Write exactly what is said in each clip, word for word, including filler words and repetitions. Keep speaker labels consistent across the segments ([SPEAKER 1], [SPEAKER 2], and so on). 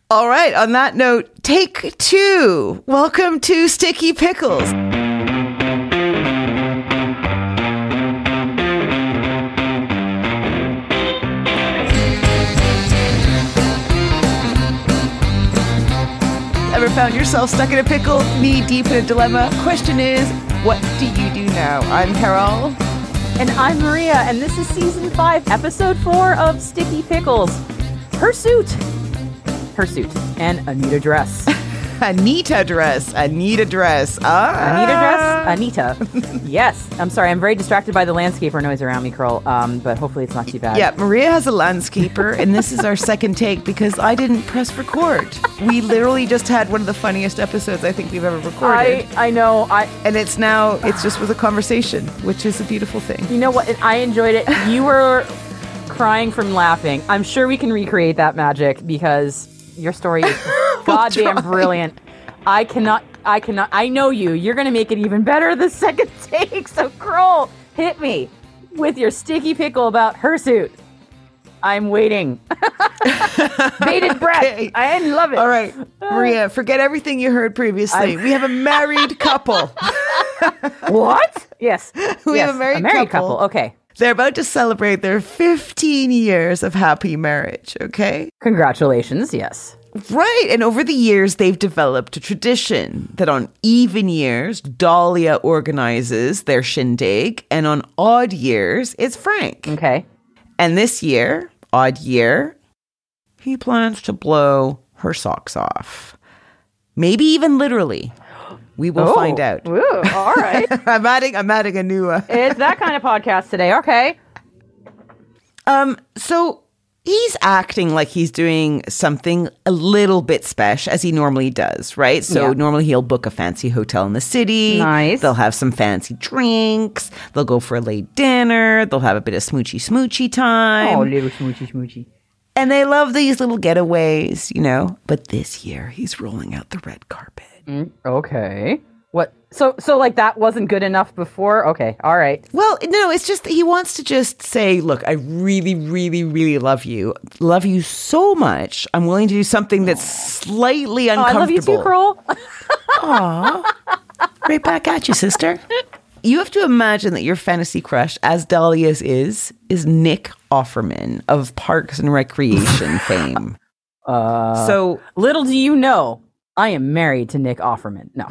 [SPEAKER 1] All right. On that note, take two. Welcome to Sticky Pickles. Ever found yourself stuck in a pickle, knee deep in a dilemma? Question is, what do you do now? I'm Carol.
[SPEAKER 2] And I'm Maria, and this is season five, episode four of Sticky Pickles. Hirsute. Hirsute. And Anita Dress.
[SPEAKER 1] Anita Dress. Anita Dress. Ah.
[SPEAKER 2] Anita Dress. Anita. Yes. I'm sorry. I'm very distracted by the landscaper noise around me, Curl. Um, but hopefully it's not too bad.
[SPEAKER 1] Yeah, Maria has a landscaper, and this is our second take because I didn't press record. We literally just had one of the funniest episodes I think we've ever recorded.
[SPEAKER 2] I, I know. I
[SPEAKER 1] And it's now, it's just with a conversation, which is a beautiful thing.
[SPEAKER 2] You know what? I enjoyed it. You were crying from laughing. I'm sure we can recreate that magic because your story is goddamn brilliant. I cannot, I cannot, I know you. You're going to make it even better the second take. So, Kroll, hit me with your sticky pickle about Hirsute. I'm waiting. Bated breath. Okay. I love it.
[SPEAKER 1] All right, Maria, forget everything you heard previously. I... We have a married couple.
[SPEAKER 2] What? Yes.
[SPEAKER 1] We
[SPEAKER 2] yes.
[SPEAKER 1] have a married,
[SPEAKER 2] a married couple.
[SPEAKER 1] couple.
[SPEAKER 2] Okay.
[SPEAKER 1] They're about to celebrate their fifteen years of happy marriage, okay?
[SPEAKER 2] Congratulations, yes.
[SPEAKER 1] Right, and over the years, they've developed a tradition that on even years, Dahlia organizes their shindig, and on odd years, it's Frank.
[SPEAKER 2] Okay.
[SPEAKER 1] And this year, odd year, he plans to blow her socks off. Maybe even literally. We will
[SPEAKER 2] oh,
[SPEAKER 1] find out.
[SPEAKER 2] Ooh, all right.
[SPEAKER 1] I'm adding. I'm adding a new. Uh,
[SPEAKER 2] it's that kind of podcast today. Okay.
[SPEAKER 1] Um. So he's acting like he's doing something a little bit special, as he normally does, right? So
[SPEAKER 2] yeah.
[SPEAKER 1] normally he'll book a fancy hotel in the city.
[SPEAKER 2] Nice.
[SPEAKER 1] They'll have some fancy drinks. They'll go for a late dinner. They'll have a bit of smoochy smoochy time.
[SPEAKER 2] Oh, little smoochy smoochy.
[SPEAKER 1] And they love these little getaways, you know. But this year he's rolling out the red carpet.
[SPEAKER 2] Mm, okay. What? So, so like that wasn't good enough before? Okay. All right.
[SPEAKER 1] Well, no, it's just he wants to just say, look, I really, really, really love you. Love you so much. I'm willing to do something that's slightly uncomfortable.
[SPEAKER 2] Oh, I love you too, Kroll.
[SPEAKER 1] Aw. Right back at you, sister. You have to imagine that your fantasy crush, as Dahlia's is, is Nick Offerman of Parks and Recreation fame.
[SPEAKER 2] Uh,
[SPEAKER 1] so
[SPEAKER 2] little do you know, I am married to Nick Offerman. No.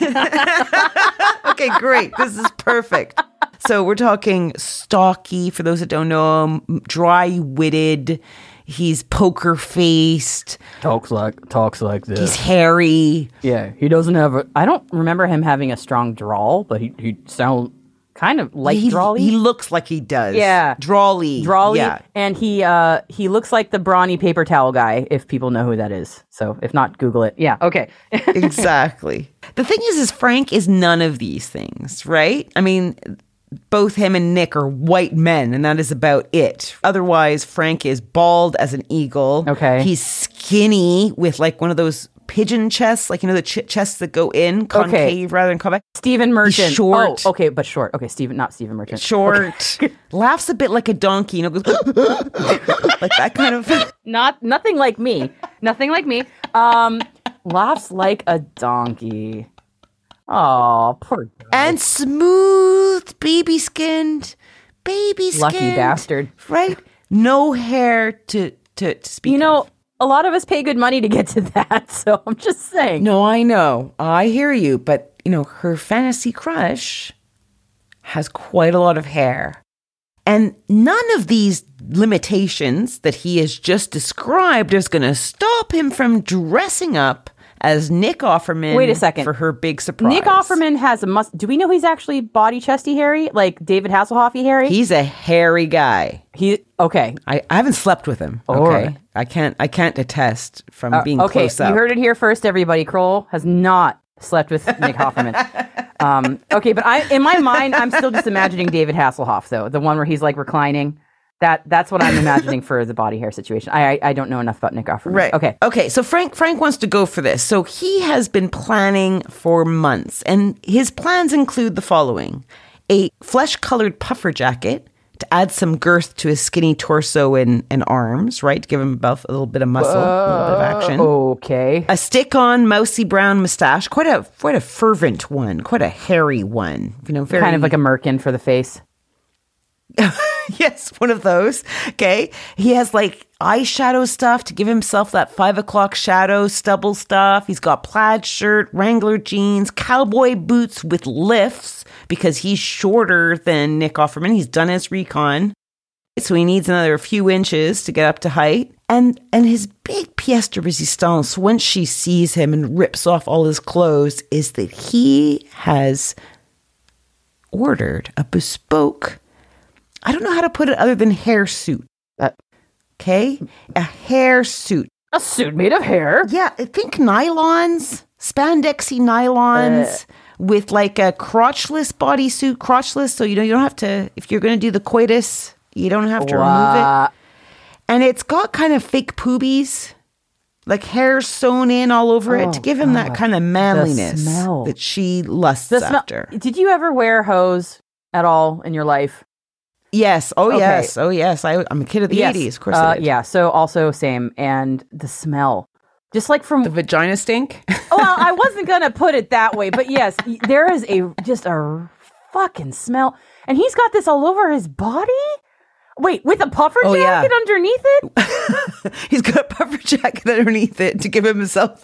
[SPEAKER 1] Okay, great. This is perfect. So we're talking stocky, for those that don't know him, dry-witted. He's poker-faced.
[SPEAKER 2] Talks like talks like this.
[SPEAKER 1] He's hairy.
[SPEAKER 2] Yeah, he doesn't have a... I don't remember him having a strong drawl, but he, he sounds kind of like
[SPEAKER 1] he,
[SPEAKER 2] drawly.
[SPEAKER 1] He looks like he does.
[SPEAKER 2] Yeah.
[SPEAKER 1] Drawly.
[SPEAKER 2] Drawly.
[SPEAKER 1] Yeah.
[SPEAKER 2] And he uh, he looks like the brawny paper towel guy, if people know who that is. So if not, Google it. Yeah, okay.
[SPEAKER 1] Exactly. The thing is, is Frank is none of these things, right? I mean, both him and Nick are white men, and that is about it. Otherwise, Frank is bald as an eagle.
[SPEAKER 2] Okay.
[SPEAKER 1] He's skinny with like one of those pigeon chests, like, you know, the ch- chests that go in concave
[SPEAKER 2] okay.
[SPEAKER 1] rather than convex.
[SPEAKER 2] Stephen Merchant.
[SPEAKER 1] He's short.
[SPEAKER 2] Oh, okay, but short. Okay, Stephen, not Stephen Merchant.
[SPEAKER 1] Short. Okay. Laughs a bit like a donkey, you know, goes like that kind of.
[SPEAKER 2] Not nothing like me. Nothing like me. Um, laughs like a donkey. Oh, poor guy.
[SPEAKER 1] And smooth, baby skinned, baby skinned.
[SPEAKER 2] Lucky bastard.
[SPEAKER 1] Right? No hair to, to, to speak
[SPEAKER 2] You know,
[SPEAKER 1] of.
[SPEAKER 2] a lot of us pay good money to get to that, so I'm just saying.
[SPEAKER 1] No, I know. I hear you. But, you know, her fantasy crush has quite a lot of hair. And none of these limitations that he has just described is going to stop him from dressing up as Nick Offerman.
[SPEAKER 2] Wait a second.
[SPEAKER 1] For her big surprise.
[SPEAKER 2] Nick Offerman has a must. Do we know he's actually body chesty hairy, like David Hasselhoff-y hairy?
[SPEAKER 1] He's a hairy guy.
[SPEAKER 2] He okay.
[SPEAKER 1] I, I haven't slept with him.
[SPEAKER 2] Oh,
[SPEAKER 1] okay,
[SPEAKER 2] right.
[SPEAKER 1] I can't I can't attest from
[SPEAKER 2] Uh,
[SPEAKER 1] being
[SPEAKER 2] okay,
[SPEAKER 1] close up.
[SPEAKER 2] you heard it here first, everybody. Kroll has not slept with Nick Offerman. um, okay, but I in my mind, I'm still just imagining David Hasselhoff, though, the one where he's like reclining. That that's what I'm imagining for the body hair situation. I, I I don't know enough about Nick Offerman.
[SPEAKER 1] Right.
[SPEAKER 2] Okay.
[SPEAKER 1] Okay. So Frank Frank wants to go for this. So he has been planning for months, and his plans include the following: a flesh-colored puffer jacket to add some girth to his skinny torso and, and arms, right? To give him about a little bit of muscle, uh, a little bit of action.
[SPEAKER 2] Okay.
[SPEAKER 1] A stick-on, mousy brown mustache, quite a quite a fervent one, quite a hairy one. You know, very
[SPEAKER 2] kind of like a merkin for the face.
[SPEAKER 1] Yes, one of those. Okay. He has like eyeshadow stuff to give himself that five o'clock shadow, stubble stuff. He's got plaid shirt, Wrangler jeans, cowboy boots with lifts because he's shorter than Nick Offerman. He's done his recon. So he needs another few inches to get up to height. And and his big pièce de résistance, once she sees him and rips off all his clothes, is that he has ordered a bespoke, I don't know how to put it other than hair suit.
[SPEAKER 2] Uh,
[SPEAKER 1] okay? A hair suit.
[SPEAKER 2] A suit made of hair?
[SPEAKER 1] Yeah, I think nylons, spandexy nylons, uh, with like a crotchless bodysuit, crotchless, so you know you don't have to, if you're going to do the coitus, you don't have to
[SPEAKER 2] uh,
[SPEAKER 1] remove it. And it's got kind of fake poobies, like hair sewn in all over oh, it to give him God. that kind of manliness that she lusts the after.
[SPEAKER 2] Smell. Did you ever wear hose at all in your life?
[SPEAKER 1] Yes. Oh, okay. yes. Oh, yes. I, I'm a kid of the
[SPEAKER 2] yes.
[SPEAKER 1] eighties. Of course
[SPEAKER 2] uh,
[SPEAKER 1] I did.
[SPEAKER 2] Yeah. So also same. And the smell. Just like from...
[SPEAKER 1] The vagina stink?
[SPEAKER 2] Well, I wasn't going to put it that way. But yes, there is a just a fucking smell. And he's got this all over his body? Wait, with a puffer
[SPEAKER 1] oh,
[SPEAKER 2] jacket
[SPEAKER 1] yeah.
[SPEAKER 2] underneath it?
[SPEAKER 1] He's got a puffer jacket underneath it to give himself...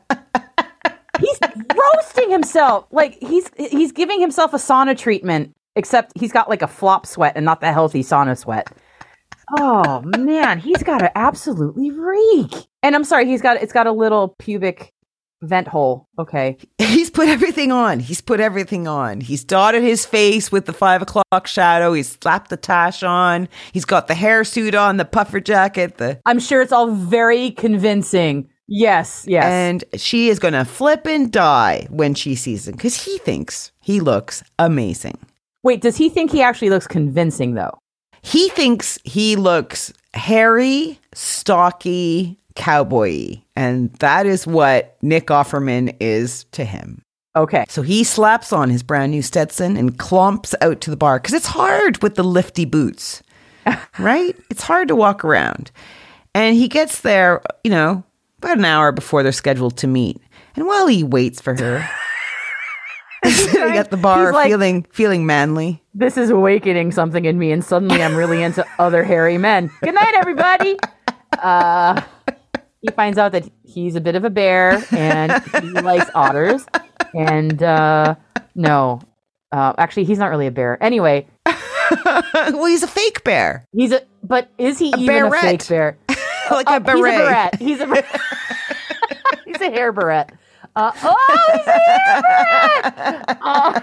[SPEAKER 2] He's roasting himself. Like, he's he's giving himself a sauna treatment. Except he's got like a flop sweat and not the healthy sauna sweat. Oh man, he's got to absolutely reek. And I'm sorry, he's got it's got a little pubic vent hole. Okay.
[SPEAKER 1] He's put everything on. He's put everything on. He's dotted his face with the five o'clock shadow. He's slapped the tash on. He's got the hair suit on, the puffer jacket. The
[SPEAKER 2] I'm sure it's all very convincing. Yes, yes.
[SPEAKER 1] And she is going to flip and die when she sees him because he thinks he looks amazing.
[SPEAKER 2] Wait, does he think he actually looks convincing, though?
[SPEAKER 1] He thinks he looks hairy, stocky, cowboy-y. And that is what Nick Offerman is to him.
[SPEAKER 2] Okay.
[SPEAKER 1] So he slaps on his brand new Stetson and clomps out to the bar. Because it's hard with the lifty boots, right? It's hard to walk around. And he gets there, you know, about an hour before they're scheduled to meet. And while he waits for her... sitting at the bar, like, feeling feeling manly.
[SPEAKER 2] This is awakening something in me, and suddenly I'm really into other hairy men. Good night, everybody. Uh, he finds out that he's a bit of a bear, and he likes otters. And uh, no, uh, actually, he's not really a bear. Anyway,
[SPEAKER 1] well, he's a fake bear.
[SPEAKER 2] He's a, but is he
[SPEAKER 1] a
[SPEAKER 2] even
[SPEAKER 1] barrette.
[SPEAKER 2] a fake bear?
[SPEAKER 1] Like
[SPEAKER 2] uh,
[SPEAKER 1] a beret.
[SPEAKER 2] He's a beret. He's a he's a hair beret. Uh, oh, he's a hair uh.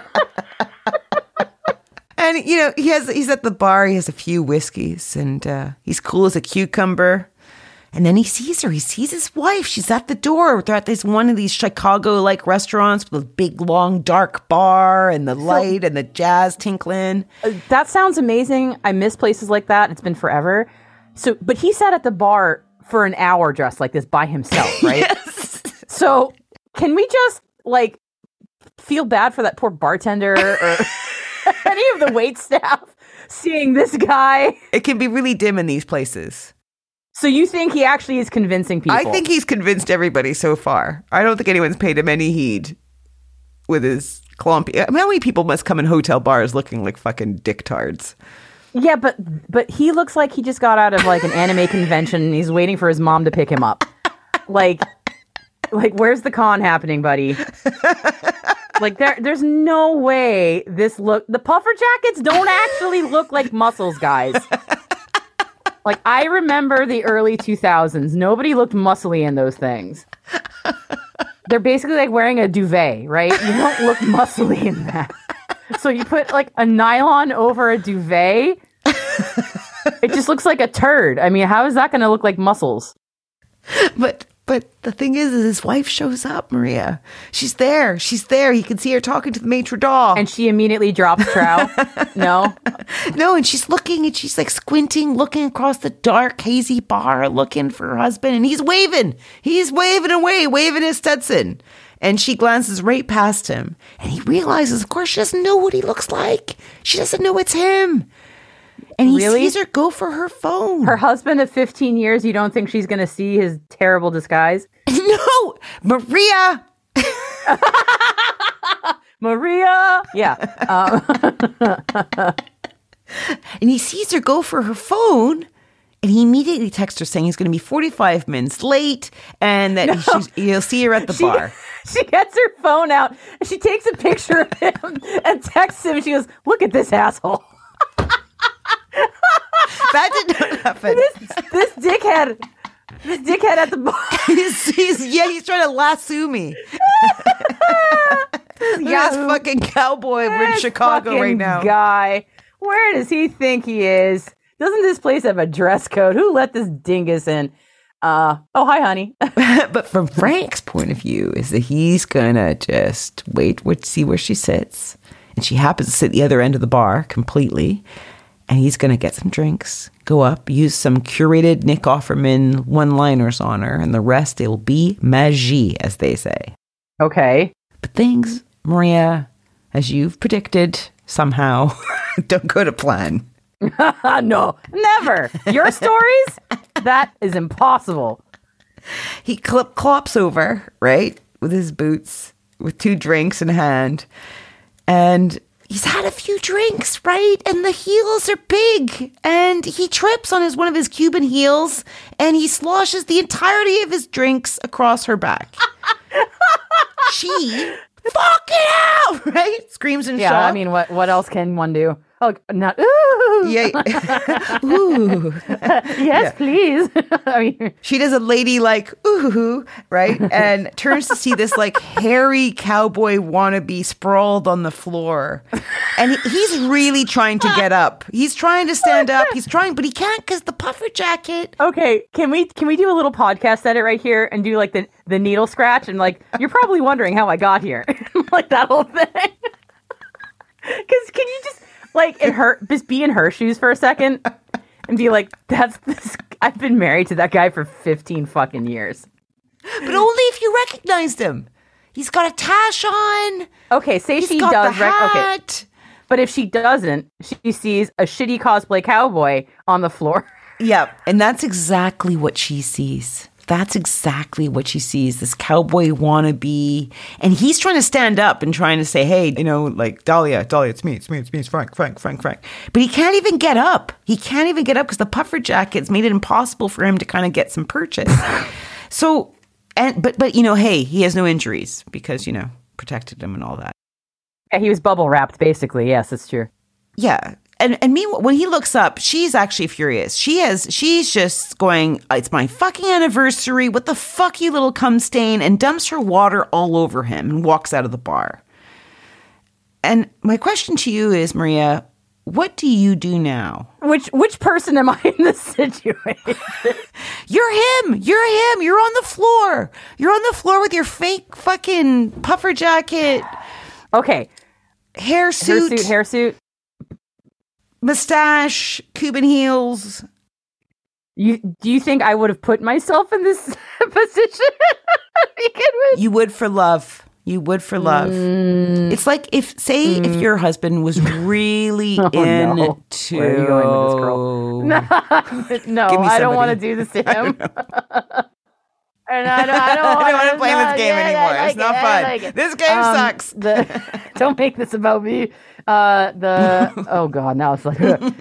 [SPEAKER 1] And you know he has he's at the bar. He has a few whiskeys, and uh, he's cool as a cucumber. And then he sees her. He sees his wife. She's at the door. They're at this one of these Chicago-like restaurants with a big, long, dark bar and the light so, and the jazz tinkling.
[SPEAKER 2] Uh, that sounds amazing. I miss places like that. It's been forever. So, but he sat at the bar for an hour dressed like this by himself, right?
[SPEAKER 1] Yes.
[SPEAKER 2] So. Can we just, like, feel bad for that poor bartender or any of the wait staff seeing this guy?
[SPEAKER 1] It can be really dim in these places.
[SPEAKER 2] So you think he actually is convincing people?
[SPEAKER 1] I think he's convinced everybody so far. I don't think anyone's paid him any heed with his clumpy. I mean, how many people must come in hotel bars looking like fucking dicktards?
[SPEAKER 2] Yeah, but but he looks like he just got out of, like, an anime convention and he's waiting for his mom to pick him up. Like... Like, where's the con happening, buddy? Like, there, there's no way this look... The puffer jackets don't actually look like muscles, guys. Like, I remember the early two thousands. Nobody looked muscly in those things. They're basically like wearing a duvet, right? You don't look muscly in that. So you put, like, a nylon over a duvet. It just looks like a turd. I mean, how is that going to look like muscles?
[SPEAKER 1] But... But the thing is, is his wife shows up, Maria. She's there. She's there. He can see her talking to the maitre d'.
[SPEAKER 2] And she immediately drops trow. No?
[SPEAKER 1] No, and she's looking, and she's like squinting, looking across the dark, hazy bar, looking for her husband. And he's waving. He's waving away, waving his Stetson. And she glances right past him. And he realizes, of course, she doesn't know what he looks like. She doesn't know it's him. And he
[SPEAKER 2] Really?
[SPEAKER 1] sees her go for her phone.
[SPEAKER 2] Her husband of fifteen years, you don't think she's going to see his terrible disguise?
[SPEAKER 1] No, Maria.
[SPEAKER 2] Maria. Yeah. Um,
[SPEAKER 1] and he sees her go for her phone. And he immediately texts her saying he's going to be forty-five minutes late and that
[SPEAKER 2] No.
[SPEAKER 1] she's, he'll see her at the
[SPEAKER 2] she,
[SPEAKER 1] bar.
[SPEAKER 2] She gets her phone out and she takes a picture of him and texts him. She goes, look at this asshole.
[SPEAKER 1] That did not happen.
[SPEAKER 2] This, this dickhead. This dickhead at the bar.
[SPEAKER 1] he's, he's, yeah, he's trying to lasso me. Look at this
[SPEAKER 2] Yahoo.
[SPEAKER 1] fucking cowboy. We're in
[SPEAKER 2] This
[SPEAKER 1] Chicago right
[SPEAKER 2] fucking
[SPEAKER 1] now.
[SPEAKER 2] Guy. Where does he think he is? Doesn't this place have a dress code? Who let this dingus in? Uh, oh, hi, honey.
[SPEAKER 1] But from Frank's point of view is that he's gonna just wait, wait, see where she sits. And she happens to sit at the other end of the bar completely. And he's gonna get some drinks, go up, use some curated Nick Offerman one-liners on her, and the rest it will be magie, as they say.
[SPEAKER 2] Okay.
[SPEAKER 1] But things, Maria, as you've predicted, somehow don't go to plan.
[SPEAKER 2] No, never. Your stories? That is impossible.
[SPEAKER 1] He clip clops over, right, with his boots, with two drinks in hand. And he's had a few drinks, right? And the heels are big. And he trips on his one of his Cuban heels and he sloshes the entirety of his drinks across her back. She, fuck it out, right? Screams in
[SPEAKER 2] Yeah,
[SPEAKER 1] shock.
[SPEAKER 2] I mean, what what else can one do? Oh, not, ooh.
[SPEAKER 1] Yeah. Ooh.
[SPEAKER 2] Yes,
[SPEAKER 1] Yeah.
[SPEAKER 2] please. I mean,
[SPEAKER 1] She does a lady like, ooh, right? And turns to see this like hairy cowboy wannabe sprawled on the floor. And he- he's really trying to get up. He's trying to stand up. He's trying, but he can't because the puffer jacket.
[SPEAKER 2] okay, can we can we do a little podcast edit right here and do like the, the needle scratch? And like, you're probably wondering how I got here. Like that whole thing. Because can you just like in her just be in her shoes for a second and be like, that's this I've been married to that guy for fifteen fucking years.
[SPEAKER 1] But only if you recognized him. He's got a tash on.
[SPEAKER 2] Okay, say
[SPEAKER 1] He's
[SPEAKER 2] she
[SPEAKER 1] got
[SPEAKER 2] does
[SPEAKER 1] the
[SPEAKER 2] rec- okay.
[SPEAKER 1] hat.
[SPEAKER 2] But if she doesn't, she sees a shitty cosplay cowboy on the floor.
[SPEAKER 1] Yep. And that's exactly what she sees. That's exactly what she sees, this cowboy wannabe. And he's trying to stand up and trying to say, hey, you know, like, Dahlia, Dahlia, it's me, it's me, it's me, it's Frank, Frank, Frank, Frank. But he can't even get up. He can't even get up because the puffer jacket's made it impossible for him to kind of get some purchase. So, and but, but, you know, hey, he has no injuries because, you know, protected him and all that.
[SPEAKER 2] Yeah, he was bubble wrapped, basically. Yes, that's true.
[SPEAKER 1] Yeah. And and meanwhile, when he looks up, she's actually furious. She has, she's just going, it's my fucking anniversary. What the fuck, you little cum stain? And dumps her water all over him and walks out of the bar. And my question to you is, Maria, what do you do now?
[SPEAKER 2] Which which person am I in this situation?
[SPEAKER 1] You're him. You're him. You're on the floor. You're on the floor with your fake fucking puffer jacket,
[SPEAKER 2] Okay,
[SPEAKER 1] hair suit,
[SPEAKER 2] hirsute, hirsute.
[SPEAKER 1] mustache, Cuban heels.
[SPEAKER 2] You do you think I would have put myself in this position to begin with?
[SPEAKER 1] You would for love. You would for love.
[SPEAKER 2] Mm.
[SPEAKER 1] It's like if, say, if your husband was really
[SPEAKER 2] Oh,
[SPEAKER 1] into.
[SPEAKER 2] no. Where are you going with this girl? No,
[SPEAKER 1] Give me
[SPEAKER 2] I don't want to
[SPEAKER 1] somebody.
[SPEAKER 2] do this to him. And I don't, I don't,
[SPEAKER 1] I don't want to
[SPEAKER 2] wanna-
[SPEAKER 1] play
[SPEAKER 2] no,
[SPEAKER 1] this game
[SPEAKER 2] yeah, I
[SPEAKER 1] anymore.
[SPEAKER 2] like
[SPEAKER 1] It's
[SPEAKER 2] it,
[SPEAKER 1] not
[SPEAKER 2] I
[SPEAKER 1] fun.
[SPEAKER 2] like it.
[SPEAKER 1] This game
[SPEAKER 2] Um,
[SPEAKER 1] sucks.
[SPEAKER 2] The, don't make this about me. Uh, the oh god, now it's like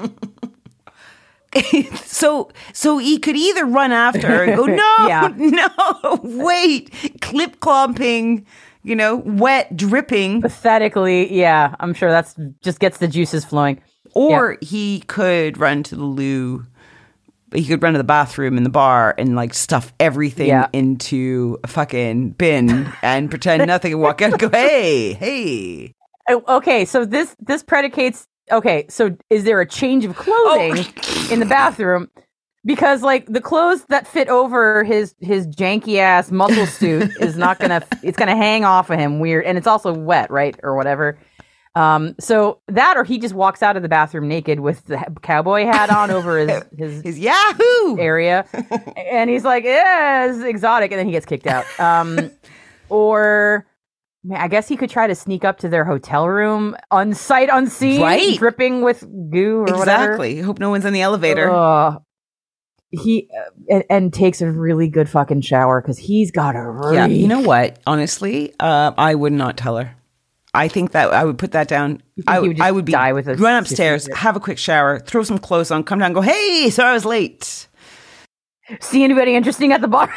[SPEAKER 1] so, so he could either run after her and go, no,
[SPEAKER 2] Yeah.
[SPEAKER 1] no, wait, clip clomping, you know, wet, dripping,
[SPEAKER 2] pathetically. Yeah, I'm sure that's just gets the juices flowing.
[SPEAKER 1] or he could run to the loo. He could run to the bathroom in the bar and like stuff everything
[SPEAKER 2] Yeah.
[SPEAKER 1] into a fucking bin and pretend nothing and walk out and go, hey, hey.
[SPEAKER 2] Oh, okay, so this this predicates. Okay, so is there a change of clothing in the bathroom? Because like the clothes that fit over his his janky ass muscle suit is not gonna. It's gonna hang off of him weird, and it's also wet, right, or whatever. Um, so that, or he just walks out of the bathroom naked with the cowboy hat on over his his
[SPEAKER 1] His Yahoo!
[SPEAKER 2] area, and he's like, "Yeah, it's exotic," and then he gets kicked out. Um, or Man, I guess he could try to sneak up to their hotel room unsight unseen,
[SPEAKER 1] Right.
[SPEAKER 2] dripping with goo or whatever.
[SPEAKER 1] Exactly. Hope no one's in the elevator.
[SPEAKER 2] Uh, he uh, and, and takes a really good fucking shower because he's got a reek.
[SPEAKER 1] Yeah. You know what? Honestly, uh, I would not tell her. I think that I would put that down.
[SPEAKER 2] think
[SPEAKER 1] I
[SPEAKER 2] he
[SPEAKER 1] would,
[SPEAKER 2] would just
[SPEAKER 1] I would be
[SPEAKER 2] die with a
[SPEAKER 1] run upstairs,
[SPEAKER 2] secret?
[SPEAKER 1] have a quick shower, throw some clothes on, come down, and go, hey, sorry I was late.
[SPEAKER 2] See anybody interesting at the bar?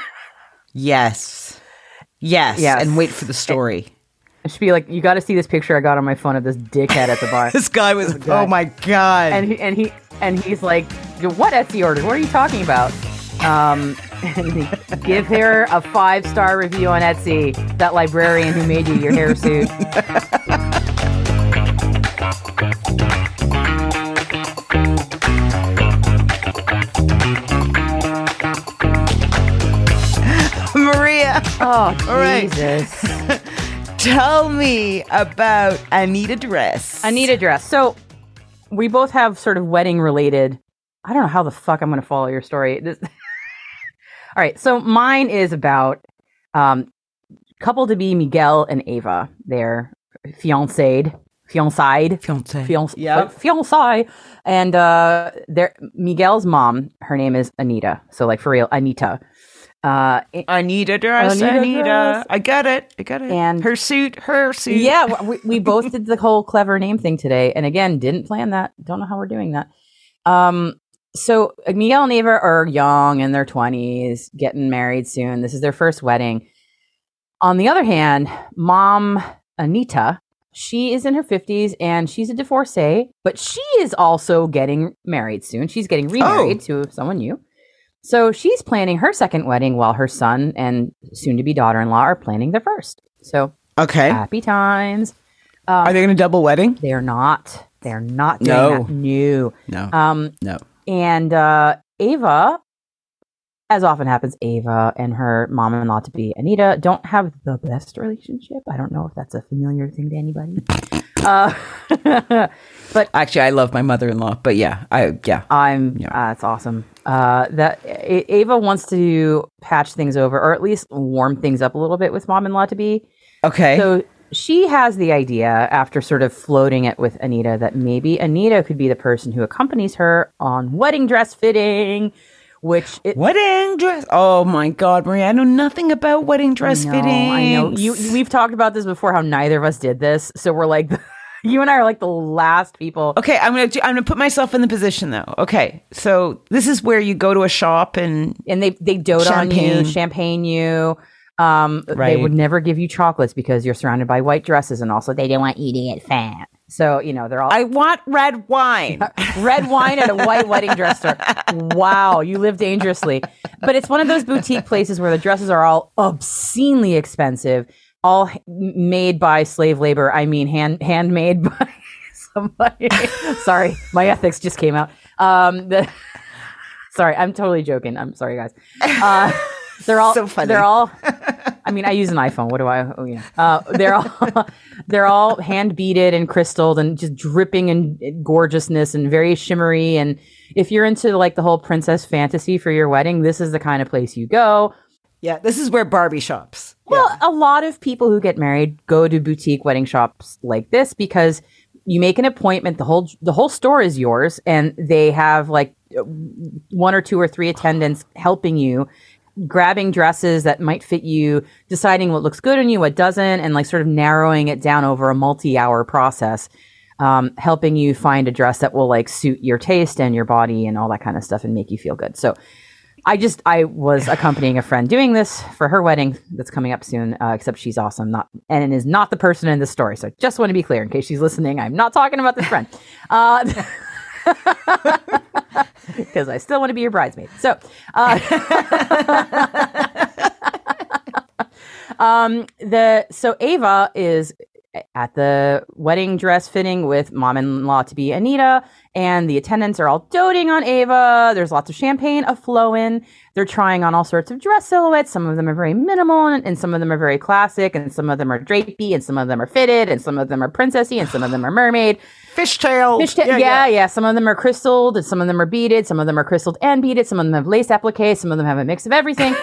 [SPEAKER 1] Yes. Yes.
[SPEAKER 2] Yes.
[SPEAKER 1] And wait for the story.
[SPEAKER 2] I should be like, you got to see this picture I got on my phone of this dickhead at the bar.
[SPEAKER 1] This guy was,
[SPEAKER 2] guy.
[SPEAKER 1] oh my God.
[SPEAKER 2] and he and he and he's like, what Etsy orders? What are you talking about? Um, and he, give her a five star review on Etsy. That librarian who made you your hair suit.
[SPEAKER 1] Maria,
[SPEAKER 2] Oh,
[SPEAKER 1] All right.
[SPEAKER 2] Jesus.
[SPEAKER 1] tell me about Anita Dress.
[SPEAKER 2] Anita Dress. So we both have sort of wedding related. I don't know how the fuck I'm going to follow your story. This... All right. So mine is about um, couple to be Miguel and Ava. They're fiancéed, fiancéed,
[SPEAKER 1] Fiancé.
[SPEAKER 2] fiance,
[SPEAKER 1] Yep.
[SPEAKER 2] fiancé, and uh, they're Miguel's mom. Her name is Anita. So like for real, Anita. Uh,
[SPEAKER 1] Anita Dress,
[SPEAKER 2] Anita
[SPEAKER 1] Anita.
[SPEAKER 2] Dress.
[SPEAKER 1] I got it. I got it.
[SPEAKER 2] And-
[SPEAKER 1] her suit, her suit.
[SPEAKER 2] Yeah, we, we both did the whole clever name thing today. And again, didn't plan that. Don't know how we're doing that. Um, so Miguel and Ava are young in their twenties, getting married soon. This is their first wedding. On the other hand, mom Anita, she is in her fifties and she's a divorcee, but she is also getting married soon. She's getting remarried
[SPEAKER 1] Oh.
[SPEAKER 2] to someone new. So she's planning her second wedding while her son and soon-to-be daughter-in-law are planning their first. So
[SPEAKER 1] Okay.
[SPEAKER 2] happy times.
[SPEAKER 1] Are they going to double wedding?
[SPEAKER 2] They're not. They're not doing
[SPEAKER 1] No.
[SPEAKER 2] that. No.
[SPEAKER 1] No.
[SPEAKER 2] Um,
[SPEAKER 1] no.
[SPEAKER 2] and uh, Ava, as often happens, Ava and her mom-in-law to be Anita don't have the best relationship. I don't know if that's a familiar thing to anybody. uh, but
[SPEAKER 1] Actually, I love my mother-in-law, but yeah, I yeah.
[SPEAKER 2] I'm.
[SPEAKER 1] Yeah.
[SPEAKER 2] Uh, it's awesome. Uh, that A- Ava wants to patch things over, or at least warm things up a little bit with mom-in-law to be.
[SPEAKER 1] Okay.
[SPEAKER 2] So she has the idea, after sort of floating it with Anita, that maybe Anita could be the person who accompanies her on wedding dress fitting, which it,
[SPEAKER 1] wedding dress. Oh my God, Maria, I know nothing about wedding dress
[SPEAKER 2] I know,
[SPEAKER 1] fitting.
[SPEAKER 2] I know. You, you- we've talked about this before, how neither of us did this. So we're like, you and I are like the last people.
[SPEAKER 1] Okay, I'm gonna do, I'm gonna put myself in the position though. Okay, so this is where you go to a shop and
[SPEAKER 2] And they, they dote on
[SPEAKER 1] Champagne.
[SPEAKER 2] you, champagne you. Um, They
[SPEAKER 1] Right.
[SPEAKER 2] would never give you chocolates because you're surrounded by white dresses, and also they don't want you to get fat. So, you know, they're all
[SPEAKER 1] I want red wine.
[SPEAKER 2] red wine at a white wedding dress store. Wow, you live dangerously. But it's one of those boutique places where the dresses are all obscenely expensive, all h- made by slave labor. I mean, hand handmade by somebody. Sorry, my ethics just came out. Um, the, sorry, I'm totally joking. I'm sorry, guys. Uh, they're all
[SPEAKER 1] So funny.
[SPEAKER 2] They're all. I mean, I use an iPhone. What do I? Oh yeah. Uh, they're all they're all hand beaded and crystalled and just dripping in gorgeousness and very shimmery. And if you're into like the whole princess fantasy for your wedding, this is the kind of place you go.
[SPEAKER 1] Yeah, this is where Barbie shops.
[SPEAKER 2] Well, a lot of people who get married go to boutique wedding shops like this because you make an appointment. The whole the whole store is yours, and they have like one or two or three attendants helping you, grabbing dresses that might fit you, deciding what looks good on you, what doesn't, and like sort of narrowing it down over a multi-hour process, um, helping you find a dress that will like suit your taste and your body and all that kind of stuff and make you feel good. So I just, I was accompanying a friend doing this for her wedding that's coming up soon, uh, except she's awesome, not, and is not the person in this story. So I just want to be clear in case she's listening. I'm not talking about this friend. Uh, because I still want to be your bridesmaid. So, uh, um, the so Ava is at the wedding dress fitting with mom-in-law to be Anita, and the attendants are all doting on Ava. There's lots of champagne a-flowing. They're trying on all sorts of dress silhouettes. Some of them are very minimal, and, and some of them are very classic, and some of them are drapey, and some of them are fitted, and some of them are princessy, and some of them are mermaid.
[SPEAKER 1] Fishtail.
[SPEAKER 2] Fishtail, yeah, yeah, yeah. Some of them are crystalled, and some of them are beaded. Some of them are crystalled and beaded. Some of them have lace appliques. Some of them have a mix of everything.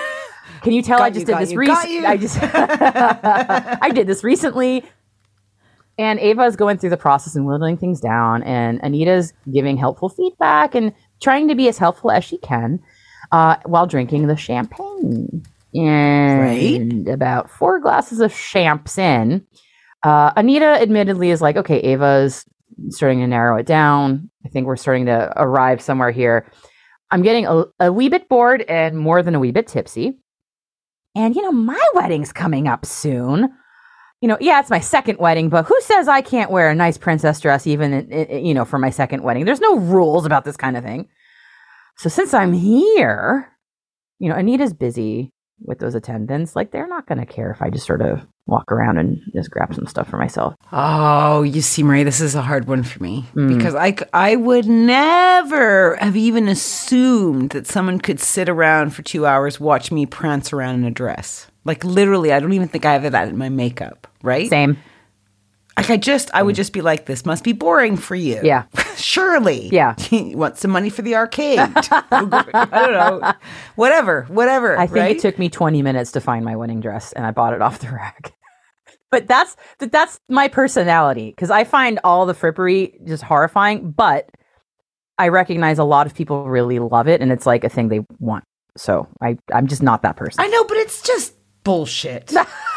[SPEAKER 2] Can you tell
[SPEAKER 1] Got
[SPEAKER 2] I just
[SPEAKER 1] you,
[SPEAKER 2] did
[SPEAKER 1] got
[SPEAKER 2] this
[SPEAKER 1] you,
[SPEAKER 2] recently?
[SPEAKER 1] got you.
[SPEAKER 2] I just I did this recently. And Ava is going through the process and whittling things down, and Anita's giving helpful feedback and trying to be as helpful as she can uh, while drinking the champagne. And
[SPEAKER 1] Right.
[SPEAKER 2] about four glasses of champs in, uh, Anita admittedly is like, okay, Ava's starting to narrow it down. I think we're starting to arrive somewhere here. I'm getting a, a wee bit bored and more than a wee bit tipsy. And, you know, my wedding's coming up soon. You know, yeah, it's my second wedding, but who says I can't wear a nice princess dress even, in, in, you know, for my second wedding? There's no rules about this kind of thing. So since I'm here, you know, Anita's busy with those attendants. Like, they're not going to care if I just sort of walk around and just grab some stuff for myself.
[SPEAKER 1] Oh, you see, Marie, this is a hard one for me
[SPEAKER 2] Mm.
[SPEAKER 1] because I, c- I would never have even assumed that someone could sit around for two hours, watch me prance around in a dress. Like, literally, I don't even think I have that in my makeup, right?
[SPEAKER 2] Same.
[SPEAKER 1] Like, I just, I would just be like, this must be boring for you.
[SPEAKER 2] Yeah.
[SPEAKER 1] Surely.
[SPEAKER 2] Yeah.
[SPEAKER 1] You want some money for the arcade? I don't know. Whatever, whatever.
[SPEAKER 2] I think
[SPEAKER 1] right?
[SPEAKER 2] it took me twenty minutes to find my wedding dress, and I bought it off the rack. But that's that- that's my personality, because I find all the frippery just horrifying, but I recognize a lot of people really love it, and it's like a thing they want. So I, I'm just not that person.
[SPEAKER 1] I know, but it's just bullshit.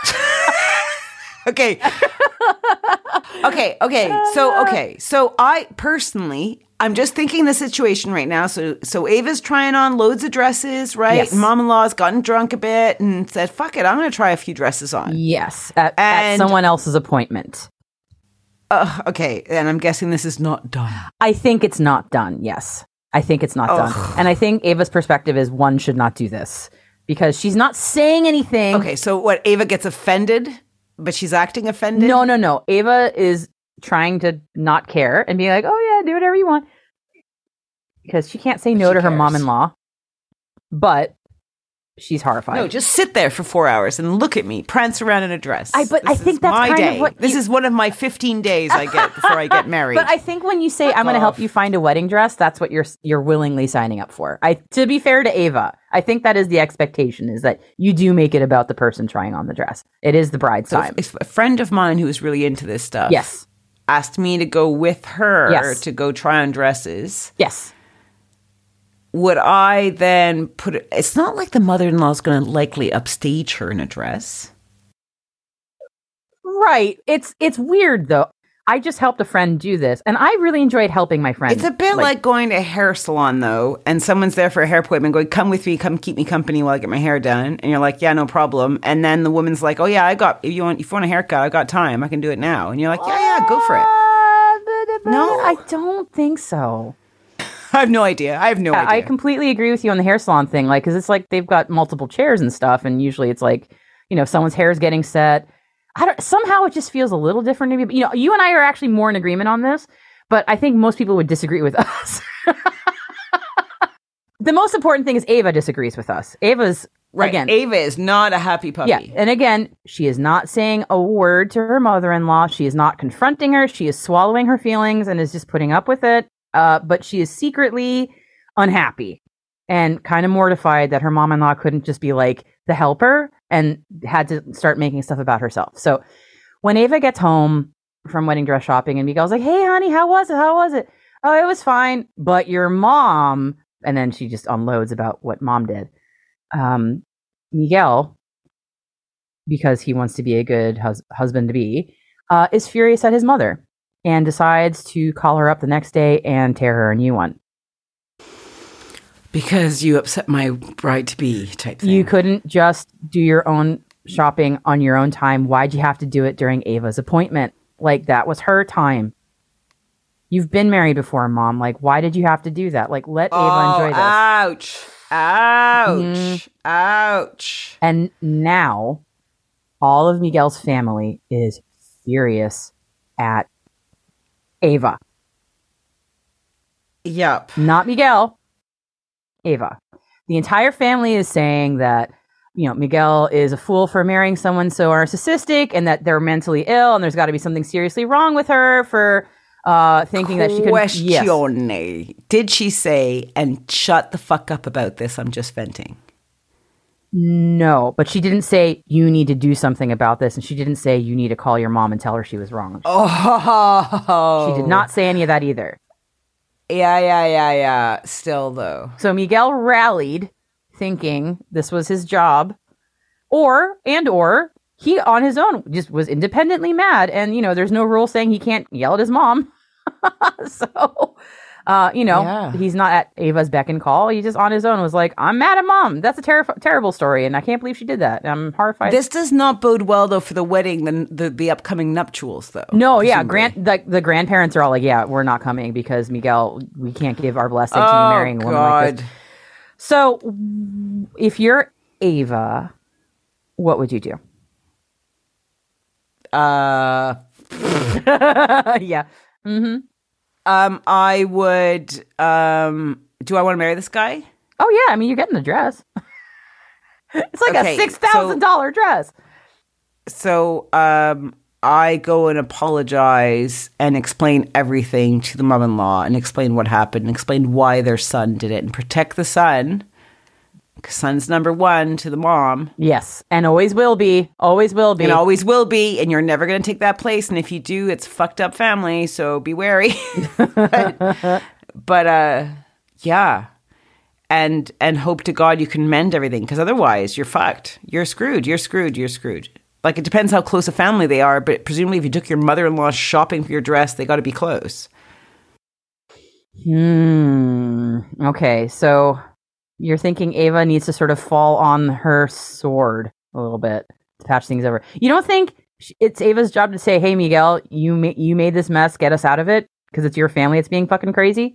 [SPEAKER 1] Okay. Okay, okay. So, okay. So I personally, I'm just thinking the situation right now. So, so Ava's trying on loads of dresses, right?
[SPEAKER 2] Yes.
[SPEAKER 1] Mom-in-law's gotten drunk a bit and said, fuck it, I'm going to try a few dresses on.
[SPEAKER 2] Yes, at, at
[SPEAKER 1] And-
[SPEAKER 2] someone else's appointment.
[SPEAKER 1] Uh, okay. And I'm guessing this is not done.
[SPEAKER 2] I think it's not done. Yes, I think it's not done, and I think Ava's perspective is one should not do this because she's not saying anything.
[SPEAKER 1] Okay. So what? Ava gets offended, but she's acting offended?
[SPEAKER 2] No, no, no. Ava is trying to not care and be like, oh, yeah, do whatever you want. Because she can't say no
[SPEAKER 1] She
[SPEAKER 2] to her
[SPEAKER 1] cares.
[SPEAKER 2] mom-in-law, but she's horrified.
[SPEAKER 1] No, just sit there for four hours and look at me prance around in a dress.
[SPEAKER 2] I- but I
[SPEAKER 1] This
[SPEAKER 2] think
[SPEAKER 1] is
[SPEAKER 2] that's
[SPEAKER 1] my
[SPEAKER 2] kind of
[SPEAKER 1] day.
[SPEAKER 2] what
[SPEAKER 1] This
[SPEAKER 2] you-
[SPEAKER 1] is one of my fifteen days I get before I get married.
[SPEAKER 2] But I think when you say, I'm going to help
[SPEAKER 1] off.
[SPEAKER 2] you find a wedding dress, that's what you're you're willingly signing up for. I To be fair to Ava, I think that is the expectation, is that you do make it about the person trying on the dress. It is the bride's
[SPEAKER 1] So
[SPEAKER 2] time.
[SPEAKER 1] if a friend of mine who was really into this stuff
[SPEAKER 2] Yes.
[SPEAKER 1] asked me to go with her
[SPEAKER 2] Yes.
[SPEAKER 1] to go try on dresses,
[SPEAKER 2] Yes.
[SPEAKER 1] would I then put it? It's not like the mother-in-law is going to likely upstage her in a dress.
[SPEAKER 2] Right. It's it's weird, though. I just helped a friend do this, and I really enjoyed helping my friend.
[SPEAKER 1] It's a bit like, going to a hair salon, though, and someone's there for a hair appointment going, come with me, come keep me company while I get my hair done. And you're like, yeah, no problem. And then the woman's like, oh, yeah, I got, if you want, if you want a haircut, I got time. I can do it now. And you're like, yeah, yeah, go for it. No.
[SPEAKER 2] I don't think so.
[SPEAKER 1] I have no idea. I have no
[SPEAKER 2] Yeah,
[SPEAKER 1] idea.
[SPEAKER 2] I completely agree with you on the hair salon thing. Like, because it's like they've got multiple chairs and stuff, and usually it's like, you know, someone's hair is getting set. I don't. Somehow it just feels a little different to me. But, you know, you and I are actually more in agreement on this, but I think most people would disagree with us. The most important thing is Ava disagrees with us. Ava's
[SPEAKER 1] right.
[SPEAKER 2] again.
[SPEAKER 1] Ava is not a happy puppy.
[SPEAKER 2] Yeah, and again, she is not saying a word to her mother-in-law. She is not confronting her. She is swallowing her feelings and is just putting up with it. Uh, but she is secretly unhappy and kind of mortified that her mom-in-law couldn't just be like the helper and had to start making stuff about herself. So when Ava gets home from wedding dress shopping and Miguel's like, hey, honey, how was it? How was it? Oh, it was fine. But your mom... And then she just unloads about what mom did. Um, Miguel, because he wants to be a good hus- husband to be, uh, is furious at his mother and decides to call her up the next day and tear her a new one.
[SPEAKER 1] Because you upset my bride-to-be type thing.
[SPEAKER 2] You couldn't just do your own shopping on your own time. Why'd you have to do it during Ava's appointment? Like, that was her time. You've been married before, Mom. Like, why did you have to do that? Like, let Ava
[SPEAKER 1] oh,
[SPEAKER 2] enjoy this.
[SPEAKER 1] Ouch. Ouch.
[SPEAKER 2] Mhm.
[SPEAKER 1] Ouch.
[SPEAKER 2] And now, all of Miguel's family is furious at Ava.
[SPEAKER 1] Yup.
[SPEAKER 2] Not Miguel, Ava. The entire family is saying that, you know, Miguel is a fool for marrying someone so narcissistic and that they're mentally ill and there's got to be something seriously wrong with her for uh, thinking that she could... Yes.
[SPEAKER 1] Questione. Did she say, and shut the fuck up about this, I'm just venting?
[SPEAKER 2] No, but she didn't say you need to do something about this, and she didn't say you need to call your mom and tell her she was wrong.
[SPEAKER 1] Oh,
[SPEAKER 2] she did not say any of that either.
[SPEAKER 1] Yeah, yeah, yeah, yeah. Still, though.
[SPEAKER 2] So Miguel rallied, thinking this was his job, or and or he on his own just was independently mad, and you know, there's no rule saying he can't yell at his mom. so. Uh, you know, yeah. he's not at Ava's beck and call. He just on his own was like, I'm mad at mom. That's a ter- terrible story. And I can't believe she did that. I'm horrified.
[SPEAKER 1] This does not bode well, though, for the wedding, the the, the upcoming nuptials, though.
[SPEAKER 2] No, presumably. yeah. Grand, the, the grandparents are all like, yeah, we're not coming because Miguel, we can't give our blessing
[SPEAKER 1] oh,
[SPEAKER 2] to you marrying a woman
[SPEAKER 1] God.
[SPEAKER 2] like this. So if you're Ava, what would you do?
[SPEAKER 1] Uh,
[SPEAKER 2] yeah. Mm-hmm.
[SPEAKER 1] Um, I would, um, do I want to marry this guy?
[SPEAKER 2] Oh, yeah. I mean, you're getting the dress. It's like okay, a six thousand dollars so, dress.
[SPEAKER 1] So, um, I go and apologize and explain everything to the mother-in-law and explain what happened and explain why their son did it and protect the son. Because son's number one to the mom.
[SPEAKER 2] Yes, and always will be. Always will be.
[SPEAKER 1] And always will be. And you're never going to take that place. And if you do, it's fucked up family. So be wary. but, but uh, yeah. And and hope to God you can mend everything. Because otherwise, you're fucked. You're screwed. You're screwed. You're screwed. Like, it depends how close a family they are. But presumably, if you took your mother-in-law shopping for your dress, they got to be close.
[SPEAKER 2] Hmm. Okay, so... You're thinking Ava needs to sort of fall on her sword a little bit to patch things over. You don't think it's Ava's job to say, hey, Miguel, you, ma- you made this mess, get us out of it, because it's your family that's being fucking crazy?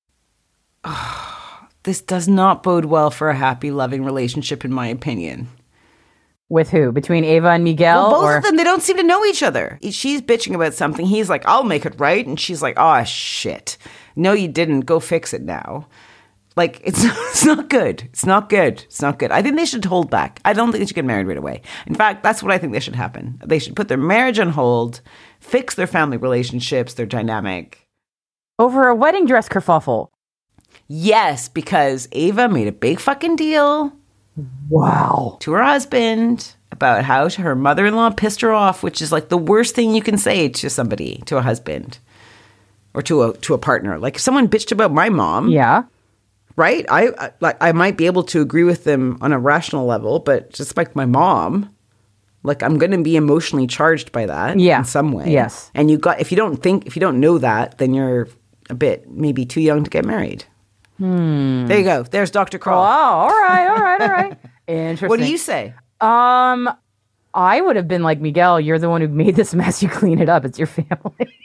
[SPEAKER 1] This does not bode well for a happy, loving relationship, in my opinion.
[SPEAKER 2] With who? Between Ava and Miguel?
[SPEAKER 1] Well, both
[SPEAKER 2] or?
[SPEAKER 1] of them, they don't seem to know each other. She's bitching about something. He's like, I'll make it right. And she's like, oh, shit. No, you didn't. Go fix it now. Like, it's, it's not good. It's not good. It's not good. I think they should hold back. I don't think they should get married right away. In fact, that's what I think they should happen. They should put their marriage on hold, fix their family relationships, their dynamic.
[SPEAKER 2] Over a wedding dress kerfuffle.
[SPEAKER 1] Yes, because Ava made a big fucking deal.
[SPEAKER 2] Wow.
[SPEAKER 1] To her husband about how her mother-in-law pissed her off, which is like the worst thing you can say to somebody, to a husband or to a to a partner. Like, if someone bitched about my mom.
[SPEAKER 2] Yeah.
[SPEAKER 1] Right? I, I like I might be able to agree with them on a rational level, but just like my mom, like, I'm going to be emotionally charged by that
[SPEAKER 2] yeah.
[SPEAKER 1] in some way.
[SPEAKER 2] Yes.
[SPEAKER 1] And you got if you don't think if you don't know that, then you're a bit maybe too young to get married.
[SPEAKER 2] Hmm.
[SPEAKER 1] There you go. There's Doctor Kroll.
[SPEAKER 2] Oh, all right, all right, all right. Interesting.
[SPEAKER 1] What do you say?
[SPEAKER 2] Um, I would have been like, Miguel, you're the one who made this mess. You clean it up. It's your family.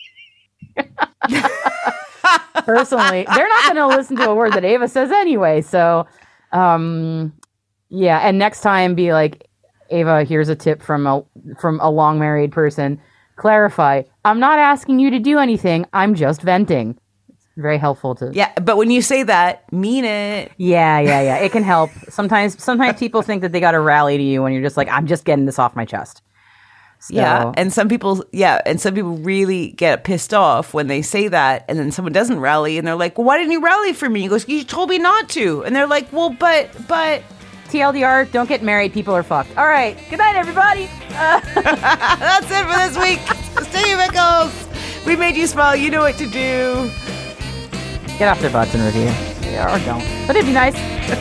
[SPEAKER 2] Personally, they're not going to listen to a word that Ava says anyway. So, um, yeah. And next time, be like, Ava, here's a tip from a from a long married person. Clarify. I'm not asking you to do anything. I'm just venting. It's very helpful to.
[SPEAKER 1] Yeah, but when you say that, mean it.
[SPEAKER 2] Yeah, yeah, yeah. It can help. Sometimes, sometimes people think that they got to rally to you when you're just like, I'm just getting this off my chest. So.
[SPEAKER 1] Yeah, and some people, yeah, and some people really get pissed off when they say that, and then someone doesn't rally, and they're like, well, why didn't you rally for me? He goes, you told me not to. And they're like, well, but, but...
[SPEAKER 2] T L D R, don't get married, people are fucked. All right, good night, everybody. Uh-
[SPEAKER 1] That's it for this week. Sticky Pickles, we made you smile, you know what to do.
[SPEAKER 2] Get off their butts and review. Yeah, or don't. But it'd be nice.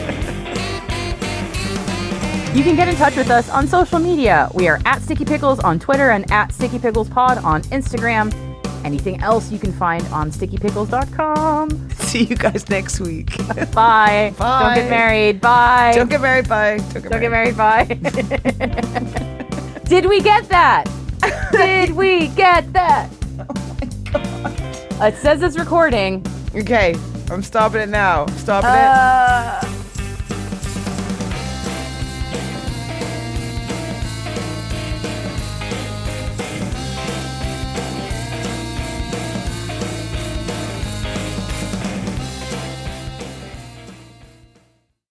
[SPEAKER 2] You can get in touch with us on social media. We are at Sticky Pickles on Twitter and at Sticky Pickles Pod on Instagram. Anything else you can find on sticky pickles dot com.
[SPEAKER 1] See you guys next week.
[SPEAKER 2] Bye.
[SPEAKER 1] Bye.
[SPEAKER 2] Don't get married. Bye.
[SPEAKER 1] Don't get married. Bye.
[SPEAKER 2] Don't get, Don't married. get married. Bye. Did we get that? Did we get that?
[SPEAKER 1] Oh my God.
[SPEAKER 2] It says it's recording.
[SPEAKER 1] Okay. I'm stopping it now. Stopping
[SPEAKER 2] uh...
[SPEAKER 1] it.